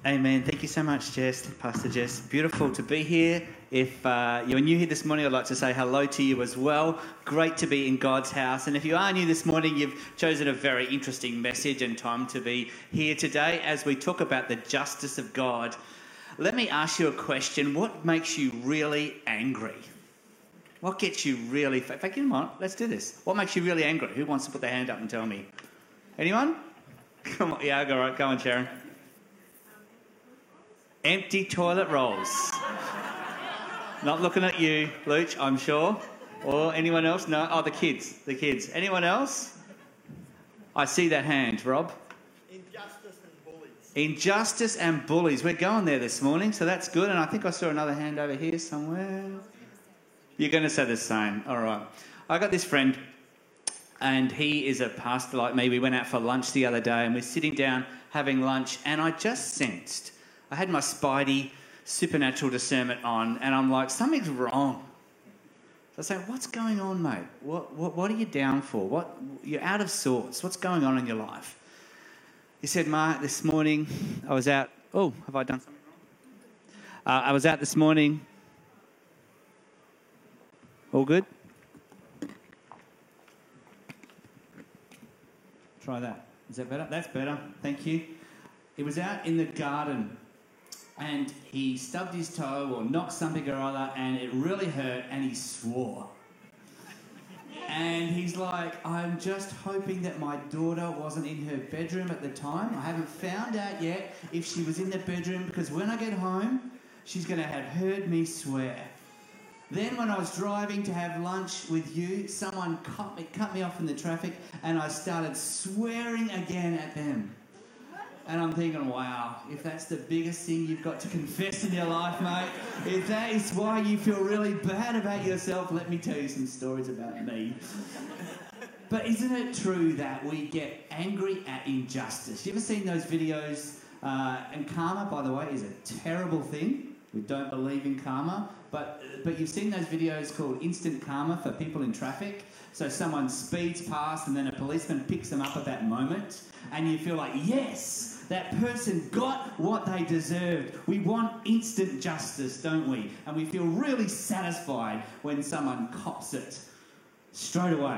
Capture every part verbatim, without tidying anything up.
Amen. Thank you so much, Jess, Pastor Jess. Beautiful to be here. If uh, you're new here this morning, I'd like to say hello to you as well. Great to be in God's house. And if you are new this morning, you've chosen a very interesting message and time to be here today as we talk about the justice of God. Let me ask you a question. What makes you really angry? What gets you really... In fact, come on, let's do this. What makes you really angry? Who wants to put their hand up and tell me? Anyone? Come on, yeah, go right. Go on, Sharon. Empty toilet rolls. Not looking at you, Luch, I'm sure. Or anyone else? No? Oh, the kids. The kids. Anyone else? I see that hand, Rob. Injustice and bullies. Injustice and bullies. We're going there this morning, so that's good. And I think I saw another hand over here somewhere. You're going to say the same. All right. I got this friend, and he is a pastor like me. We went out for lunch the other day, and we're sitting down having lunch, and I just sensed... I had my Spidey supernatural discernment on, and I'm like, something's wrong. So I say, what's going on, mate? What, what, what are you down for? What, you're out of sorts. What's going on in your life? He said, Mark, this morning I was out. Oh, have I done something wrong? Uh, I was out this morning. All good? Try that. Is that better? That's better. Thank you. He was out in the garden, and he stubbed his toe or knocked something or other, and it really hurt, and he swore. And he's like, I'm just hoping that my daughter wasn't in her bedroom at the time. I haven't found out yet if she was in the bedroom, because when I get home, she's going to have heard me swear. Then when I was driving to have lunch with you, someone cut me, cut me off in the traffic, and I started swearing again at them. And I'm thinking, wow, if that's the biggest thing you've got to confess in your life, mate, if that is why you feel really bad about yourself, let me tell you some stories about me. But isn't it true that we get angry at injustice? You ever seen those videos? Uh, and karma, by the way, is a terrible thing. We don't believe in karma. But, but you've seen those videos called instant karma for people in traffic. So someone speeds past and then a policeman picks them up at that moment. And you feel like, yes, that person got what they deserved. We want instant justice, don't we? And we feel really satisfied when someone cops it straight away.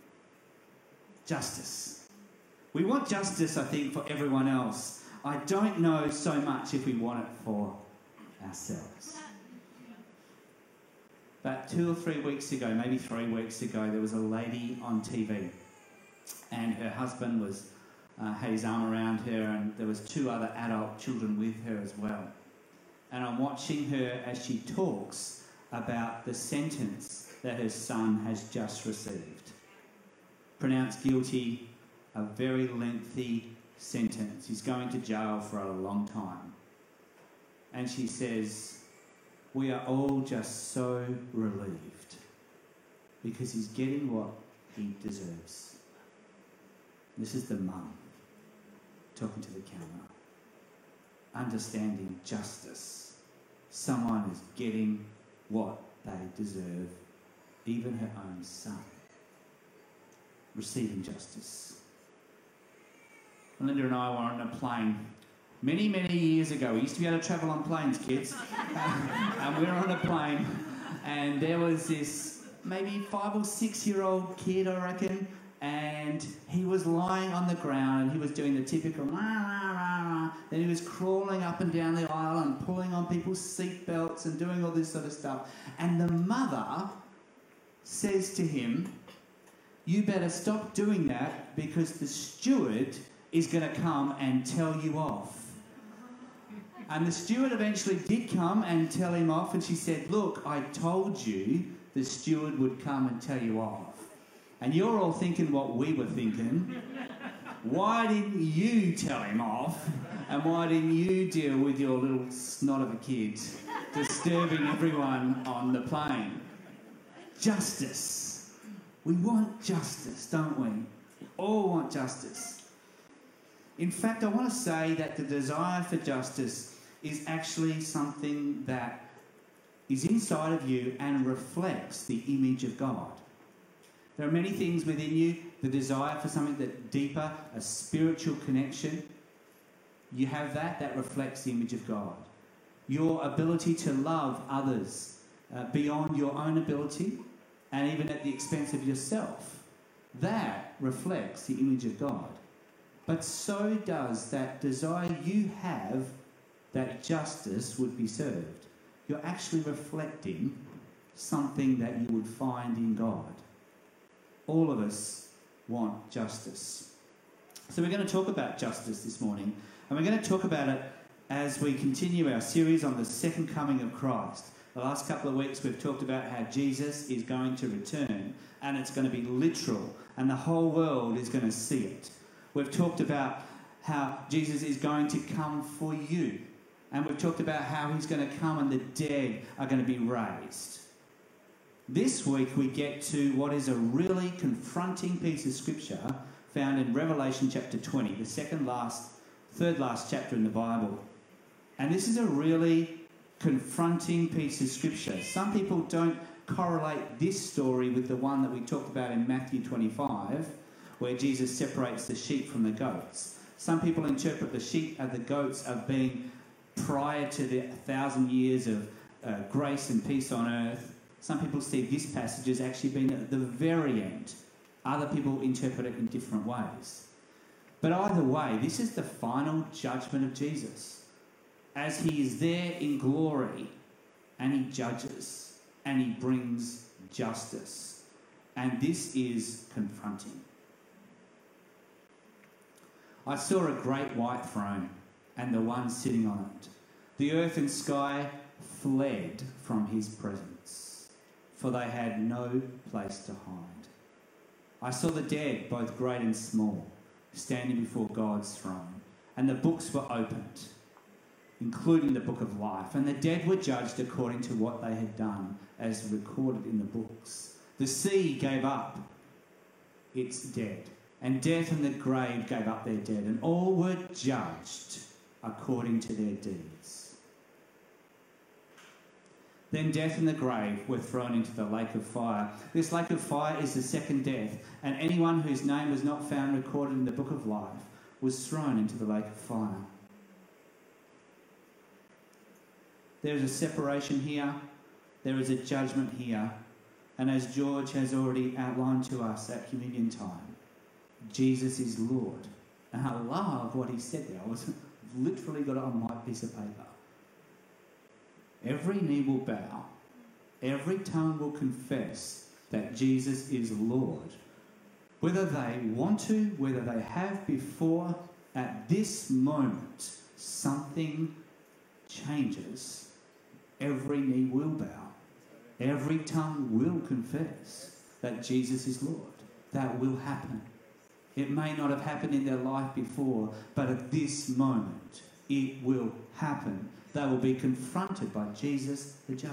Justice. We want justice, I think, for everyone else. I don't know so much if we want it for ourselves. About two or three weeks ago, maybe three weeks ago, there was a lady on T V, and her husband was uh, had his arm around her, and there was two other adult children with her as well. And I'm watching her as she talks about the sentence that her son has just received. Pronounced guilty, a very lengthy sentence. He's going to jail for a long time. And she says, we are all just so relieved because he's getting what he deserves. This is the mum talking to the camera. Understanding justice. Someone is getting what they deserve, even her own son. Receiving justice. Melinda and I were on a plane many, many years ago. We used to be able to travel on planes, kids. And we were on a plane, and there was this maybe five or six year old kid, I reckon, and he was lying on the ground and he was doing the typical rah, rah, rah, rah. Then he was crawling up and down the aisle and pulling on people's seat belts and doing all this sort of stuff. And the mother says to him, you better stop doing that because the steward is going to come and tell you off. And the steward eventually did come and tell him off, and she said, look, I told you the steward would come and tell you off. And you're all thinking what we were thinking. Why didn't you tell him off? And why didn't you deal with your little snot of a kid disturbing everyone on the plane? Justice. We want justice, don't we? We all want justice. In fact, I want to say that the desire for justice is actually something that is inside of you and reflects the image of God. There are many things within you, the desire for something that deeper, a spiritual connection. You have that, that reflects the image of God. Your ability to love others uh, beyond your own ability and even at the expense of yourself, that reflects the image of God. But so does that desire you have that justice would be served. You're actually reflecting something that you would find in God. All of us want justice. So we're going to talk about justice this morning, and we're going to talk about it as we continue our series on the second coming of Christ. The last couple of weeks we've talked about how Jesus is going to return, and it's going to be literal, and the whole world is going to see it. We've talked about how Jesus is going to come for you, and we've talked about how he's going to come and the dead are going to be raised. This week we get to what is a really confronting piece of scripture found in Revelation chapter twenty, the second last, third last chapter in the Bible. And this is a really confronting piece of scripture. Some people don't correlate this story with the one that we talked about in Matthew twenty-five, where Jesus separates the sheep from the goats. Some people interpret the sheep and the goats as being prior to the thousand years of uh, grace and peace on earth. Some people see this passage as actually being at the very end. Other people interpret it in different ways. But either way, this is the final judgment of Jesus, as he is there in glory and he judges and he brings justice. And this is confronting. I saw a great white throne and the one sitting on it. The earth and sky fled from his presence, for they had no place to hide. I saw the dead, both great and small, standing before God's throne, and the books were opened, including the book of life, and the dead were judged according to what they had done, as recorded in the books. The sea gave up its dead, and death and the grave gave up their dead, and all were judged according to their deeds. Then death and the grave were thrown into the lake of fire. This lake of fire is the second death, and anyone whose name was not found recorded in the book of life was thrown into the lake of fire. There is a separation here, there is a judgment here, and as George has already outlined to us at communion time, Jesus is Lord. And I love what he said there. I was literally got it on my piece of paper. Every knee will bow, every tongue will confess that Jesus is Lord. Whether they want to, whether they have before, at this moment, something changes. Every knee will bow. Every tongue will confess that Jesus is Lord. That will happen. It may not have happened in their life before, but at this moment, it will happen. They will be confronted by Jesus, the judge.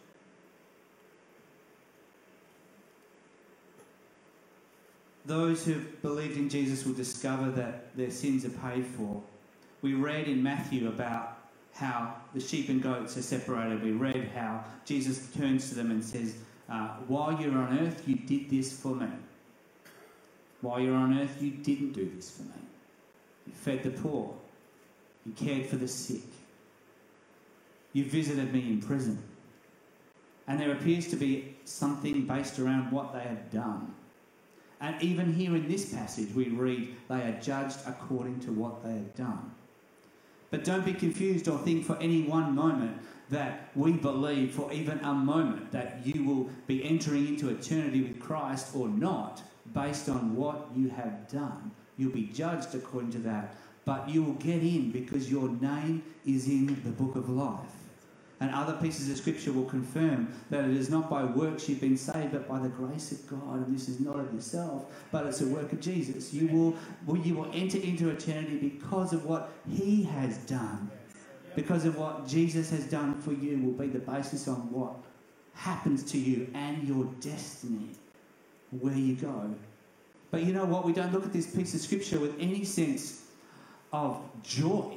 Those who have believed in Jesus will discover that their sins are paid for. We read in Matthew about how the sheep and goats are separated. We read how Jesus turns to them and says, uh, while you're on earth, you did this for me. While you're on earth, you didn't do this for me. You fed the poor. You cared for the sick. You visited me in prison. And there appears to be something based around what they had done. And even here in this passage, we read, they are judged according to what they had done. But don't be confused or think for any one moment that we believe for even a moment that you will be entering into eternity with Christ or not based on what you have done. You'll be judged according to that. But you will get in because your name is in the book of life. And other pieces of scripture will confirm that it is not by works you've been saved, but by the grace of God. And this is not of yourself, but it's a work of Jesus. You will, well, you will enter into eternity because of what he has done. Because of what Jesus has done for you will be the basis on what happens to you and your destiny, where you go. But you know what? We don't look at this piece of scripture with any sense of joy.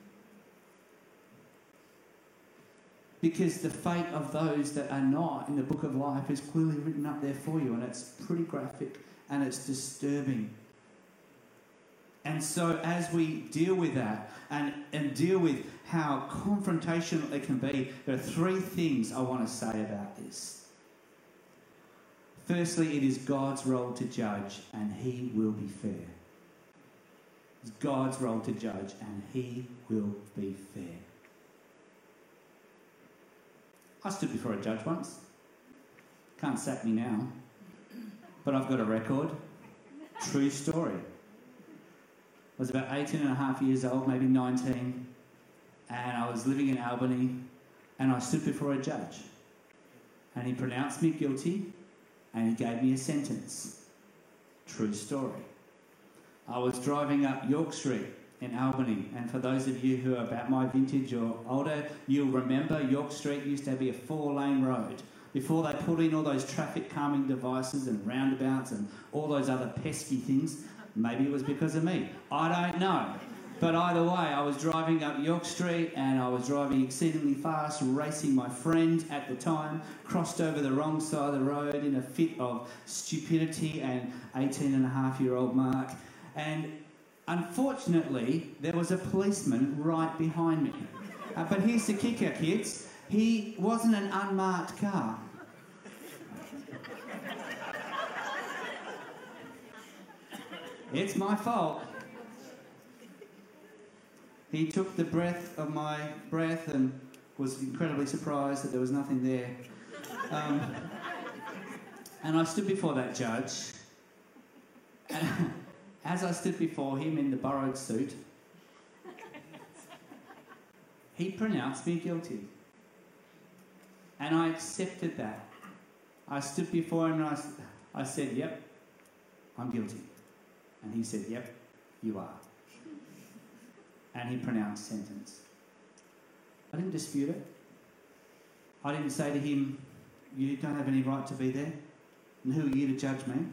Because the fate of those that are not in the book of life is clearly written up there for you, and it's pretty graphic and it's disturbing. And so as we deal with that and, and deal with how confrontational it can be, there are three things I want to say about this. Firstly, it is God's role to judge, and he will be fair. It's God's role to judge, and he will be fair. I stood before a judge once. Can't sack me now. But I've got a record. True story. I was about eighteen and a half years old, maybe nineteen, and I was living in Albany, and I stood before a judge. And he pronounced me guilty, and he gave me a sentence. True story. I was driving up York Street in Albany, and for those of you who are about my vintage or older, you'll remember York Street used to be a four-lane road. Before they put in all those traffic calming devices and roundabouts and all those other pesky things, maybe it was because of me. I don't know. But either way, I was driving up York Street and I was driving exceedingly fast, racing my friend at the time, crossed over the wrong side of the road in a fit of stupidity and eighteen and a half year old Mark. And unfortunately, there was a policeman right behind me. Uh, but here's the kicker, kids. He wasn't an unmarked car. It's my fault. He took the breath of my breath and was incredibly surprised that there was nothing there. Um, and I stood before that judge. And as I stood before him in the borrowed suit, he pronounced me guilty. And I accepted that. I stood before him and I, I said, yep, I'm guilty. And he said, yep, you are. And he pronounced sentence. I didn't dispute it. I didn't say to him, you don't have any right to be there. And who are you to judge me?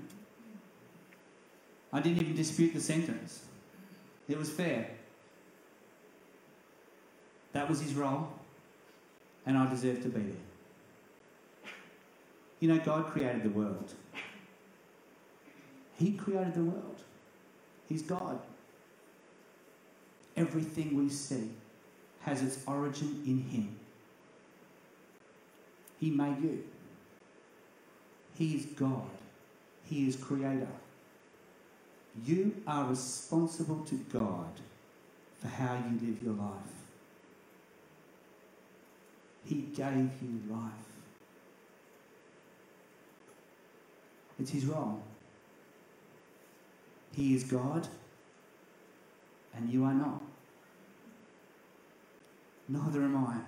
I didn't even dispute the sentence. It was fair. That was his role. And I deserved to be there. You know, God created the world. He created the world. He's God. Everything we see has its origin in him. He made you. He is God. He is creator. You are responsible to God for how you live your life. He gave you life. It's his role. He is God, and you are not. Neither am I.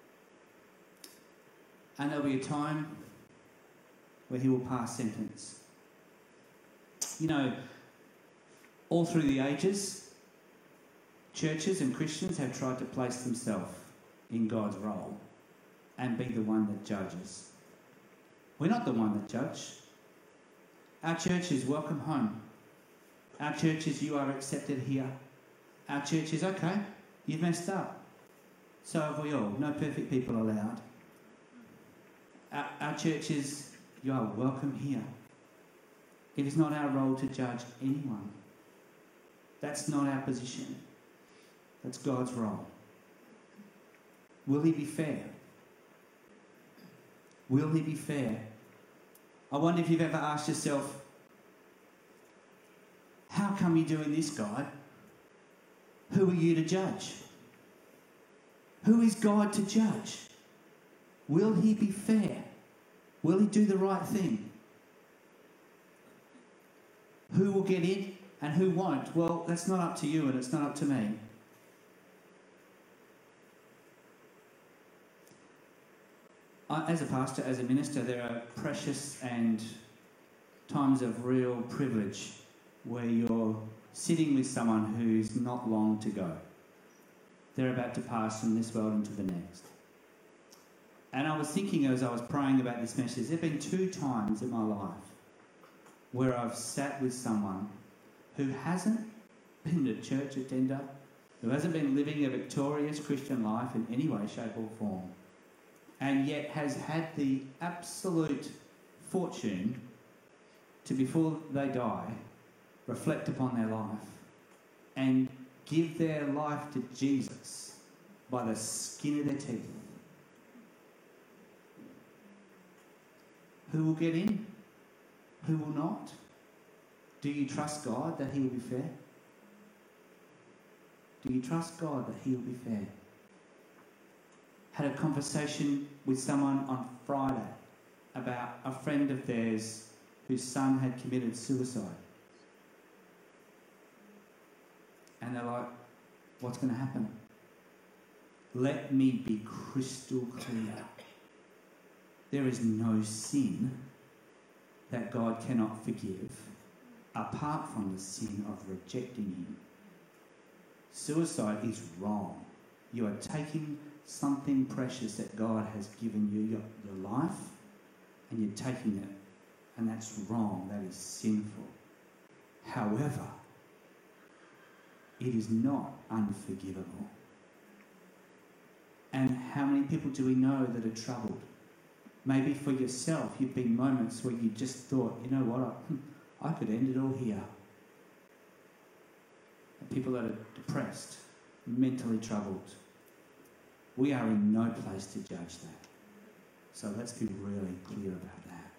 And there'll be a time where he will pass sentence. You know, all through the ages, churches and Christians have tried to place themselves in God's role and be the one that judges. We're not the one that judge. Our church is welcome home. Our church is you are accepted here. Our church is okay, you've messed up. So have we all. No perfect people allowed. Our, our church is you are welcome here. It is not our role to judge anyone. That's not our position. That's God's role. Will he be fair? Will he be fair? I wonder if you've ever asked yourself, how come you're doing this, God? Who are you to judge? Who is God to judge? Will he be fair? Will he do the right thing? Who will get in and who won't? Well, that's not up to you and it's not up to me. I, as a pastor, as a minister, there are precious and times of real privilege where you're sitting with someone who's not long to go. They're about to pass from this world into the next. And I was thinking as I was praying about this message, there have been two times in my life where I've sat with someone who hasn't been a church attender, who hasn't been living a victorious Christian life in any way, shape or form, and yet has had the absolute fortune to, before they die, reflect upon their life and give their life to Jesus by the skin of their teeth? Who will get in? Who will not? Do you trust God that he will be fair? Do you trust God that he will be fair? Had a conversation with someone on Friday about a friend of theirs whose son had committed suicide. And they're like, what's going to happen? Let me be crystal clear. There is no sin that God cannot forgive apart from the sin of rejecting him. Suicide is wrong. You are taking something precious that God has given you, your, your life, and you're taking it, and that's wrong. That is sinful. However, it is not unforgivable. And how many people do we know that are troubled? Maybe for yourself, you've been moments where you just thought, you know what, I, I could end it all here. People that are depressed, mentally troubled. We are in no place to judge that. So let's be really clear about that.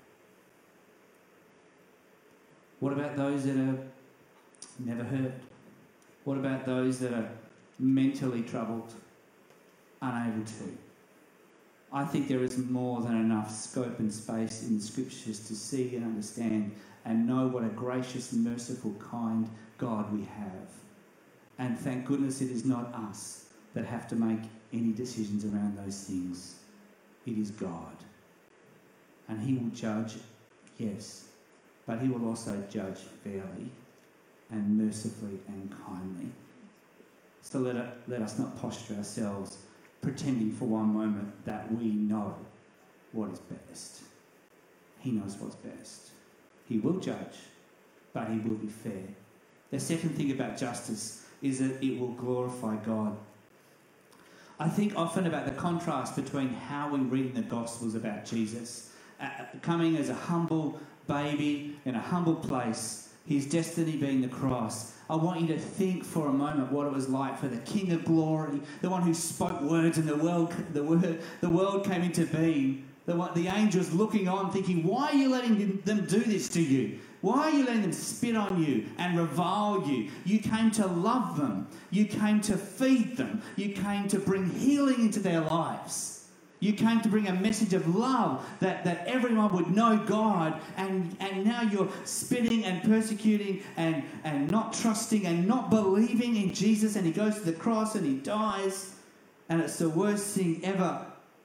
What about those that are never hurt? What about those that are mentally troubled, unable to? I think there is more than enough scope and space in the scriptures to see and understand and know what a gracious, merciful, kind God we have. And thank goodness it is not us that have to make any decisions around those things. It is God. And he will judge, yes, but he will also judge fairly and mercifully and kindly. So let, it, let us not posture ourselves pretending for one moment that we know what is best. He knows what's best. He will judge, but he will be fair. The second thing about justice is that it will glorify God. I think often about the contrast between how we read in the Gospels about Jesus, uh, coming as a humble baby in a humble place, his destiny being the cross. I want you to think for a moment what it was like for the King of Glory, the one who spoke words and the world, the word, the world came into being. The, one, the angels looking on, thinking, why are you letting them do this to you? Why are you letting them spit on you and revile you? You came to love them. You came to feed them. You came to bring healing into their lives. You came to bring a message of love that, that everyone would know God, and, and now you're spitting and persecuting and, and not trusting and not believing in Jesus, and he goes to the cross and he dies, and it's the worst thing ever.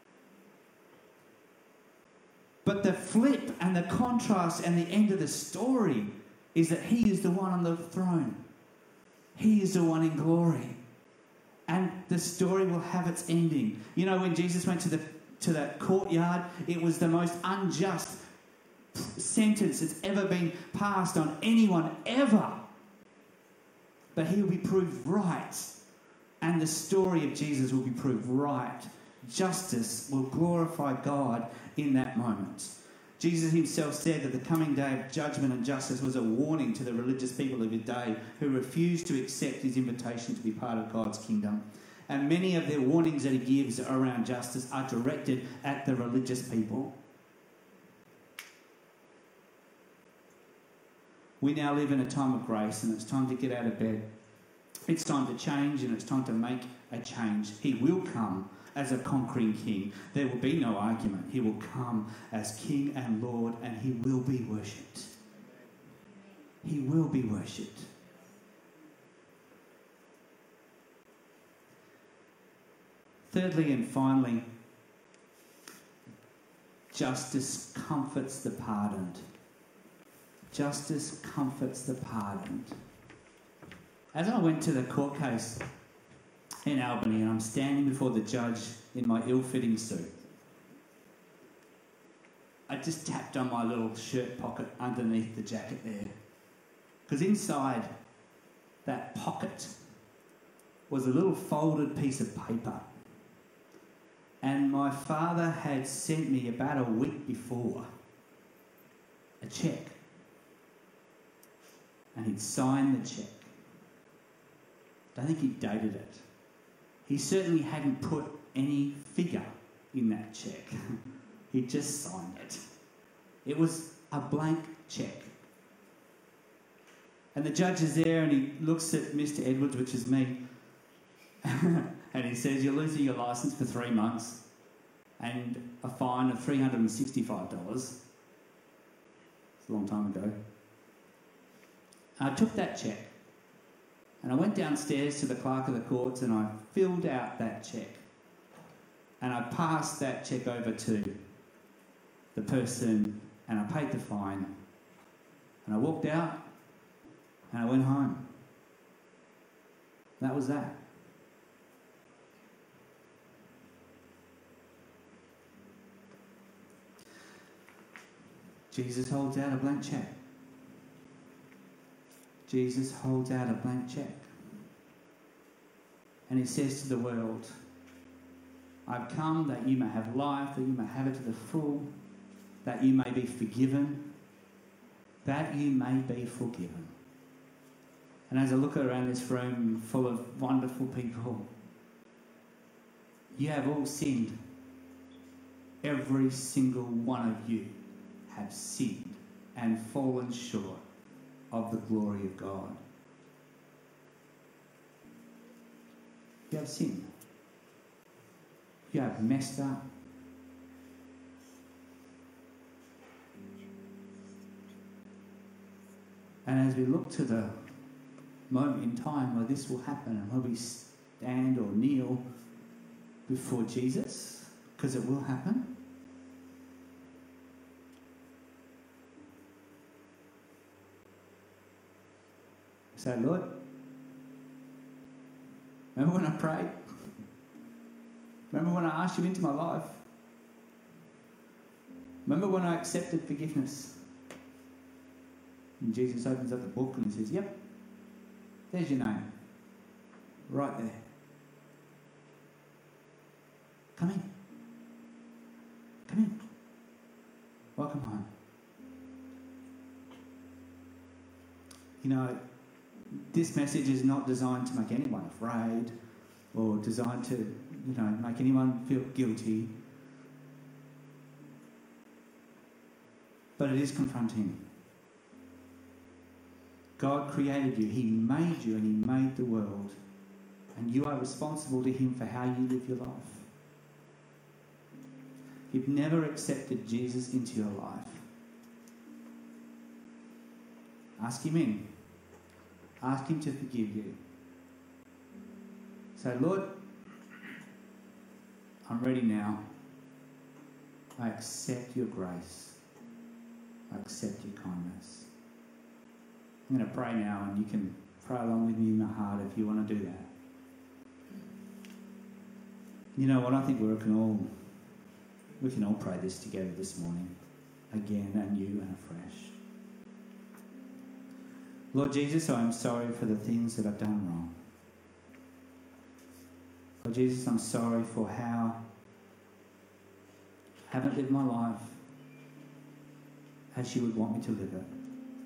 But the flip and the contrast and the end of the story is that he is the one on the throne. He is the one in glory. And the story will have its ending. You know, when Jesus went to the to that courtyard, it was the most unjust sentence that's ever been passed on anyone ever. But he will be proved right. And the story of Jesus will be proved right. Justice will glorify God in that moment. Jesus himself said that the coming day of judgment and justice was a warning to the religious people of his day who refused to accept his invitation to be part of God's kingdom. And many of the warnings that he gives around justice are directed at the religious people. We now live in a time of grace, and it's time to get out of bed. It's time to change, and it's time to make a change. He will come as a conquering king. There will be no argument. He will come as King and Lord, and he will be worshipped. He will be worshipped. Thirdly and finally, justice comforts the pardoned. Justice comforts the pardoned. As I went to the court case in Albany, and I'm standing before the judge in my ill-fitting suit, I just tapped on my little shirt pocket underneath the jacket there. Because inside that pocket was a little folded piece of paper. And my father had sent me about a week before a cheque. And he'd signed the cheque. I don't think he dated it. He certainly hadn't put any figure in that cheque. He just signed it. It was a blank cheque. And the judge is there and he looks at Mister Edwards, which is me, and he says, you're losing your licence for three months and a fine of three hundred sixty-five dollars. It's a long time ago. And I took that cheque and I went downstairs to the clerk of the courts and I filled out that cheque. And I passed that cheque over to the person and I paid the fine. And I walked out and I went home. That was that. Jesus holds out a blank cheque. Jesus holds out a blank cheque. And he says to the world, I've come that you may have life, that you may have it to the full, that you may be forgiven, that you may be forgiven. And as I look around this room full of wonderful people, you have all sinned. Every single one of you have sinned and fallen short of the glory of God. You have sinned. You have messed up. And as we look to the moment in time where this will happen and where we stand or kneel before Jesus, because it will happen, say, Lord, remember when I prayed? Remember when I asked you into my life? Remember when I accepted forgiveness? And Jesus opens up the book and he says, yep, there's your name. Right there. Come in. Come in. Welcome home. You know, this message is not designed to make anyone afraid or designed to, you know, make anyone feel guilty. But it is confronting. God created you. He made you and he made the world. And you are responsible to him for how you live your life. If you've never accepted Jesus into your life, ask him in. Ask him to forgive you. Say, Lord, I'm ready now. I accept your grace. I accept your kindness. I'm going to pray now, and you can pray along with me in your heart if you want to do that. You know what? I think we can all we can all pray this together this morning, again, anew and afresh. Lord Jesus, I am sorry for the things that I've done wrong. Lord Jesus, I'm sorry for how I haven't lived my life as you would want me to live it.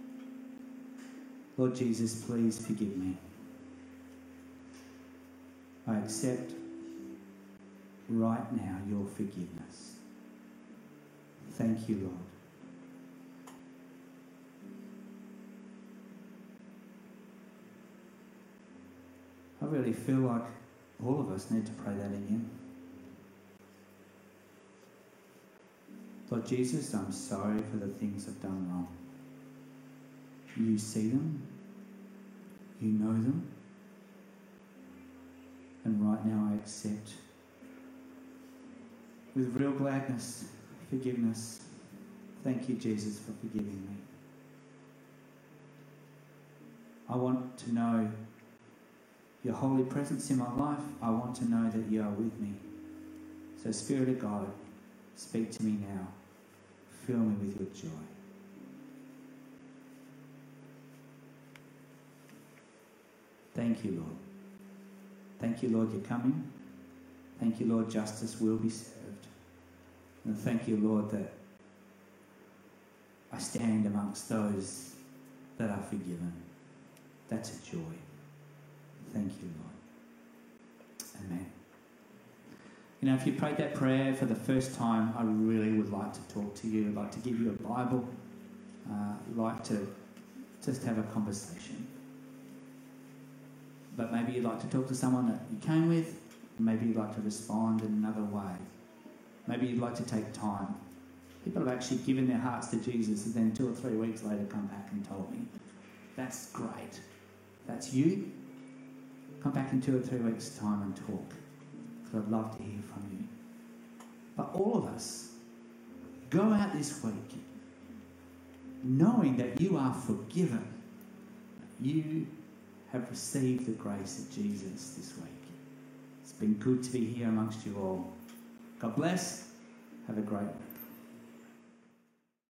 Lord Jesus, please forgive me. I accept right now your forgiveness. Thank you, Lord. I really feel like all of us need to pray that again. Lord Jesus, I'm sorry for the things I've done wrong. You see them. You know them. And right now I accept with real gladness, forgiveness. Thank you, Jesus, for forgiving me. I want to know your holy presence in my life. I want to know that you are with me. So, Spirit of God, speak to me now. Fill me with your joy. Thank you, Lord. Thank you, Lord, you're coming. Thank you, Lord, justice will be served. And thank you, Lord, that I stand amongst those that are forgiven. That's a joy. Thank you, Lord. Amen. You know, if you prayed that prayer for the first time, I really would like to talk to you. I'd like to give you a Bible. Uh, I'd like to just have a conversation. But maybe you'd like to talk to someone that you came with. Maybe you'd like to respond in another way. Maybe you'd like to take time. People have actually given their hearts to Jesus and then two or three weeks later come back and told me. That's great. That's you. Come back in two or three weeks' time and talk. Because I'd love to hear from you. But all of us, go out this week knowing that you are forgiven. You have received the grace of Jesus this week. It's been good to be here amongst you all. God bless. Have a great